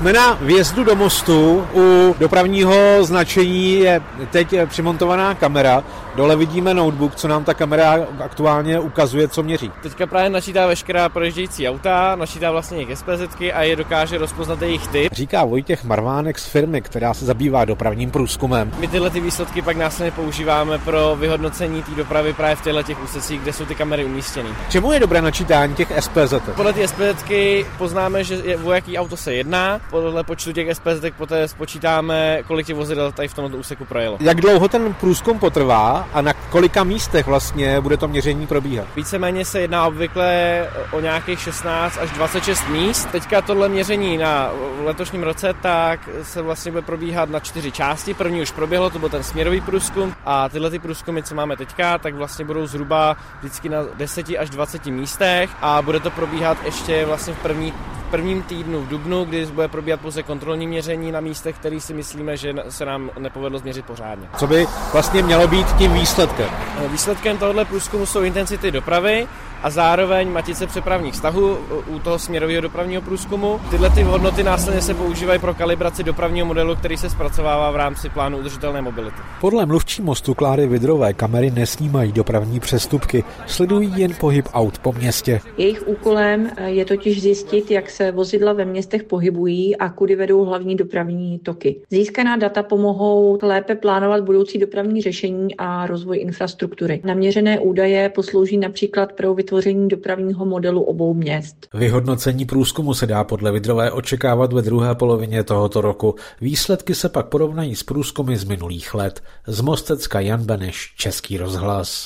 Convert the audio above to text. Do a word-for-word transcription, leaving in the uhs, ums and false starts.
Jsme na vjezdu do mostu, u dopravního značení je teď přimontovaná kamera, dole vidíme notebook, co nám ta kamera aktuálně ukazuje, co měří. Teďka právě načítá veškerá projíždějící auta, načítá vlastně jejich SPZky a je dokáže rozpoznat jejich typ. Říká Vojtěch Marvánek z firmy, která se zabývá dopravním průzkumem. My tyhle ty výsledky pak následně používáme pro vyhodnocení té dopravy právě v těchto těch úsecích, kde jsou ty kamery umístěny. Čemu je dobré načítání těch SPZ? Podle ty SPZky poznáme, že je, o jaký auto se jedná, podle počtu těch SPZek poté spočítáme, kolik těch vozidel tady v tomto úseku projelo. Jak dlouho ten průzkum potrvá a na kolika místech vlastně bude to měření probíhat? Víceméně se jedná obvykle o nějakých šestnáct až dvacet šest míst. Teďka tohle měření na letošním roce tak se vlastně bude probíhat na čtyři části. První už proběhlo, to byl ten směrový průzkum a tyhle ty průzkumy, co máme teďka, tak vlastně budou zhruba vždycky na deset až dvacet místech a bude to probíhat ještě vlastně v první v prvním týdnu v dubnu, kdy bude probíhat pouze kontrolní měření na místech, které si myslíme, že se nám nepovedlo změřit pořádně. Co by vlastně mělo být tím výsledkem? Výsledkem tohoto průzkumu jsou intenzity dopravy a zároveň matice přepravních vztahů u toho směrového dopravního průzkumu. Tyhle ty hodnoty následně se používají pro kalibraci dopravního modelu, který se zpracovává v rámci plánu udržitelné mobility. Podle mluvčí mostu Kláry Vidrové kamery nesnímají dopravní přestupky, sledují jen pohyb aut po městě. Jejich úkolem je totiž zjistit, jak se vozidla ve městech pohybují a kudy vedou hlavní dopravní toky. Získaná data pomohou lépe plánovat budoucí dopravní řešení a rozvoj infrastruktury. Naměřené údaje poslouží například pro vytvoření dopravního modelu obou měst. Vyhodnocení průzkumu se dá podle Vidrové očekávat ve druhé polovině tohoto roku. Výsledky se pak porovnají s průzkumy z minulých let. Z Mostecka Jan Beneš, Český rozhlas.